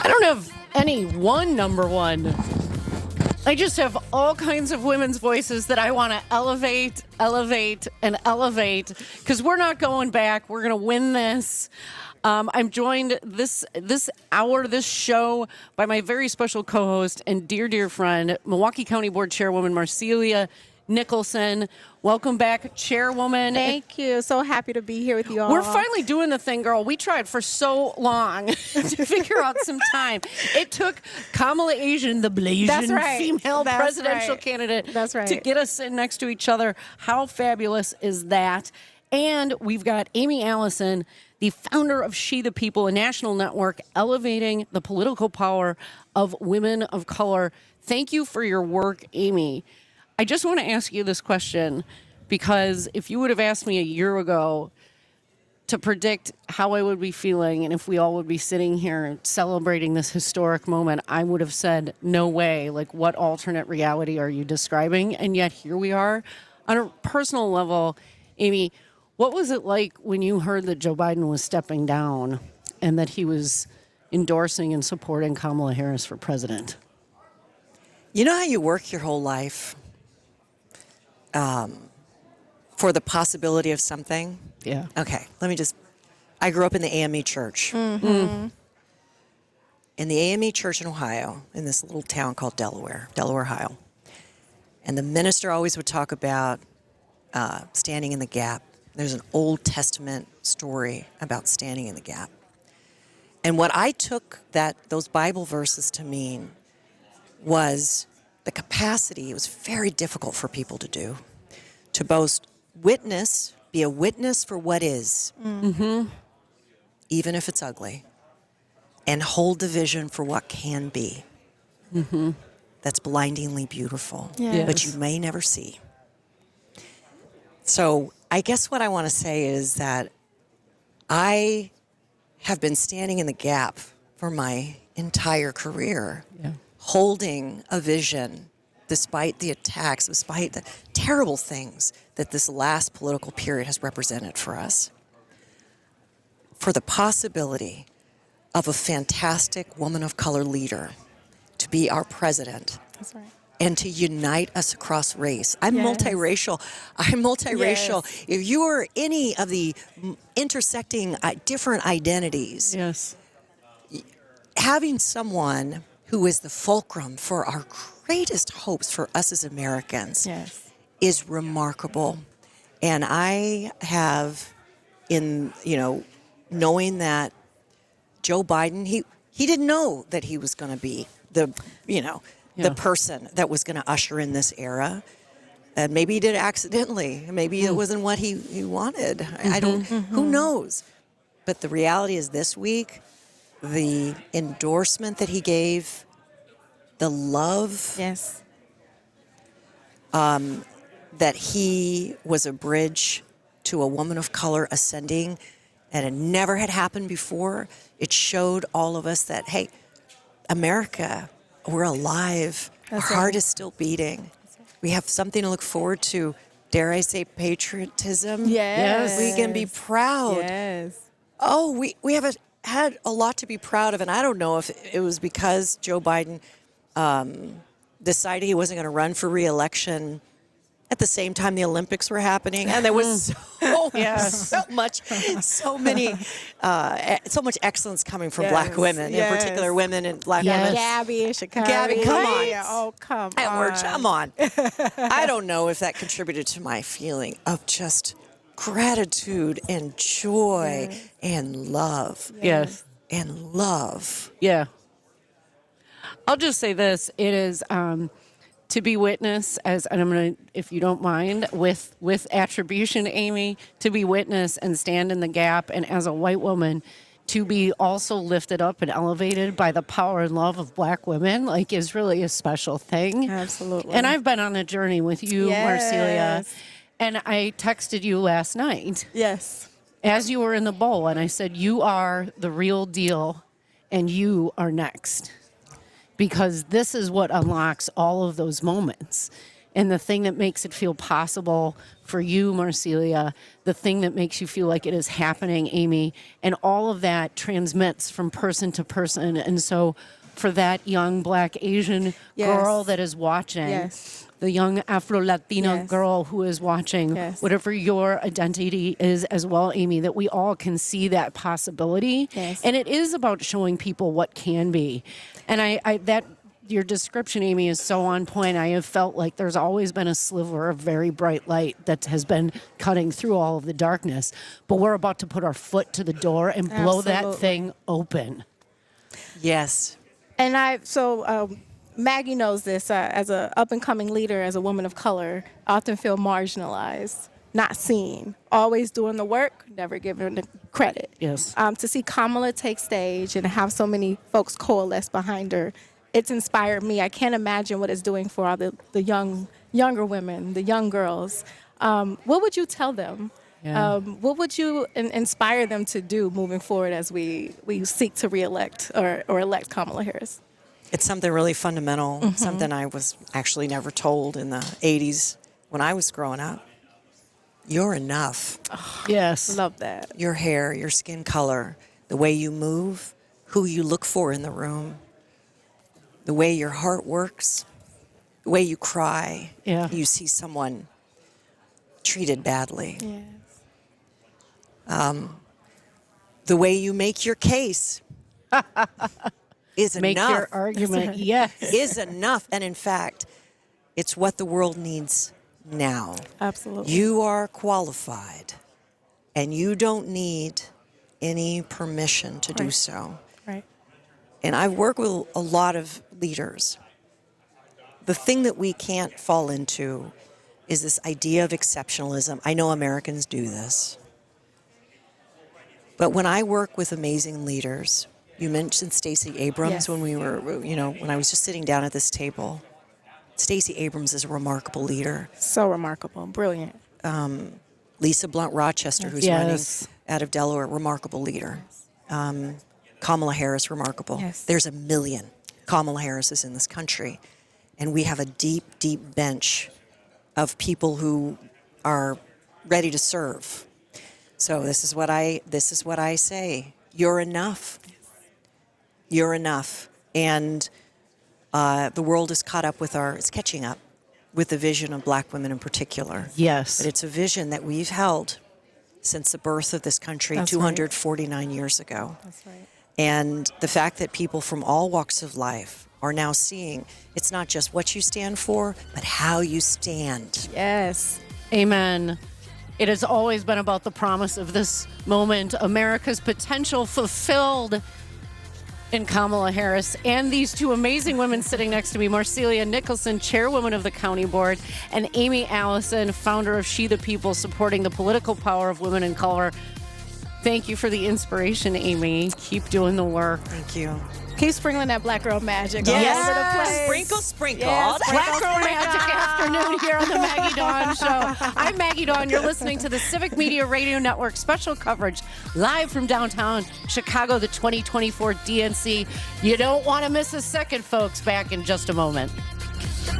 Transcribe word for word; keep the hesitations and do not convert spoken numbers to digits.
don't have any one number one. I just have all kinds of women's voices that I want to elevate, elevate, and elevate because we're not going back. We're going to win this. Um, I'm joined this this hour, this show, by my very special co-host and dear, dear friend, Milwaukee County Board Chairwoman Marcelia Nicholson. Welcome back, Chairwoman. Thank you. So happy to be here with you all. We're finally doing the thing, girl. We tried for so long to figure out some time. It took Kamala Asian, the Blasian right. female That's presidential right. candidate, That's right. to get us sitting next to each other. How fabulous is that? And we've got Amy Allison, the founder of She the People, a national network elevating the political power of women of color. Thank you for your work, Amy. I just want to ask you this question because if you would have asked me a year ago to predict how I would be feeling and if we all would be sitting here celebrating this historic moment, I would have said, no way. Like, what alternate reality are you describing? And yet here we are. On a personal level, Amy, what was it like when you heard that Joe Biden was stepping down and that he was endorsing and supporting Kamala Harris for president? You know how you work your whole life um, for the possibility of something? Yeah. Okay, let me just, I grew up in the A M E church. Mm-hmm. Mm. In the A M E church in Ohio, in this little town called Delaware, Delaware, Ohio. And the minister always would talk about uh, standing in the gap. There's an Old Testament story about standing in the gap. And what I took that those Bible verses to mean was the capacity. It was very difficult for people to do, to both witness, be a witness for what is, Mm-hmm. even if it's ugly, and hold the vision for what can be. Mm-hmm. That's blindingly beautiful, Yes. but you may never see. So I guess what I want to say is that I have been standing in the gap for my entire career, Yeah. holding a vision despite the attacks, despite the terrible things that this last political period has represented for us, for the possibility of a fantastic woman of color leader to be our president. That's right. And to unite us across race. I'm Yes. multiracial. I'm multiracial. Yes. If you are any of the m- intersecting uh, different identities, Yes. having someone who is the fulcrum for our greatest hopes for us as Americans Yes. is remarkable. And I have, in, you know, knowing that Joe Biden, he, he didn't know that he was going to be the, you know, Yeah. the person that was going to usher in this era. And maybe he did it accidentally. Maybe it wasn't what he, he wanted. I, I don't, who knows? But the reality is this week, the endorsement that he gave, the love Yes. that he was a bridge to a woman of color ascending, and it never had happened before. It showed all of us that, hey, America, we're alive. That's Our heart right. is still beating. We have something to look forward to. Dare I say patriotism? Yes. We can be proud. Yes. Oh, we, we have a, had a lot to be proud of, and I don't know if it was because Joe Biden um, decided he wasn't going to run for re-election at the same time the Olympics were happening, and there was so, so much, so many, uh, e- so much excellence coming from Yes, black women, yes. in particular women and black Yes. women. Gabby and Chicago. Gabby, come on. Oh, come And on. we're, come on. I don't know if that contributed to my feeling of just gratitude and joy and love Yes. and love. Yeah. I'll just say this. It is um, to be witness as, and I'm going to, if you don't mind, with, with attribution, Amy, to be witness and stand in the gap. And as a white woman, to be also lifted up and elevated by the power and love of black women, like, is really a special thing. Absolutely. And I've been on a journey with you, Marcelia. Yes. And I texted you last night Yes. as you were in the bowl, and I said, you are the real deal, and you are next. Because this is what unlocks all of those moments. and the thing that makes it feel possible for you, Marcelia, the thing that makes you feel like it is happening, Amy, and all of that transmits from person to person. And so for that young Black Asian Yes. girl that is watching, Yes. the young Afro-Latina Yes. girl who is watching, Yes. whatever your identity is as well, Amy, that we all can see that possibility. Yes. And it is about showing people what can be. And I, I that your description, Amy, is so on point. I have felt like there's always been a sliver of very bright light that has been cutting through all of the darkness. But we're about to put our foot to the door and blow that Absolutely. thing open. Yes. And I, so um, Maggie knows this. Uh, as a up and coming leader, as a woman of color, I often feel marginalized, not seen, always doing the work, never given the credit. Yes. Um, to see Kamala take stage and have so many folks coalesce behind her, it's inspired me. I can't imagine what it's doing for all the, the young, younger women, the young girls. Um, what would you tell them? Yeah. Um, what would you in- inspire them to do moving forward as we, we seek to reelect or, or elect Kamala Harris? It's something really fundamental, something I was actually never told in the eighties when I was growing up. You're enough. Yes. Love that. Your hair, your skin color, the way you move, who you look for in the room, the way your heart works, the way you cry. Yeah. You see someone treated badly. Yes. The way you make your case is Make enough. your argument. Yes. Is enough. And in fact, it's what the world needs now. Absolutely. You are qualified, and you don't need any permission to do Right. so. Right. And I work with a lot of leaders. The thing that we can't fall into is this idea of exceptionalism. I know Americans do this. But when I work with amazing leaders, you mentioned Stacey Abrams Yes. when we were, you know, when I was just sitting down at this table. Stacey Abrams is a remarkable leader. So remarkable. Brilliant. Lisa Blunt Rochester, who's Yes. running out of Delaware, remarkable leader. Um, Kamala Harris, remarkable. Yes. There's a million Kamala Harrises in this country, and we have a deep, deep bench of people who are ready to serve. So this is what I this is what I say. You're enough. You're enough, and uh, the world is caught up with our. It's catching up with the vision of Black women in particular. Yes. But it's a vision that we've held since the birth of this country That's two hundred forty-nine years ago. That's right. And the fact that people from all walks of life are now seeing it's not just what you stand for, but how you stand. Yes. Amen. It has always been about the promise of this moment, America's potential fulfilled in Kamala Harris and these two amazing women sitting next to me, Marcelia Nicholson, chairwoman of the county board, and Amy Allison, founder of She the People, supporting the political power of women in color. Thank you for the inspiration, Amy. Keep doing the work. Thank you. Keep sprinkling that black girl magic all Yes. over the place. Sprinkle, sprinkle. Yes, Black sprinkle, Girl sprinkle. Magic afternoon here on the Maggie Dawn Show. I'm Maggie Dawn. You're listening to the Civic Media Radio Network special coverage live from downtown Chicago, the twenty twenty-four D N C. You don't want to miss a second, folks. Back in just a moment.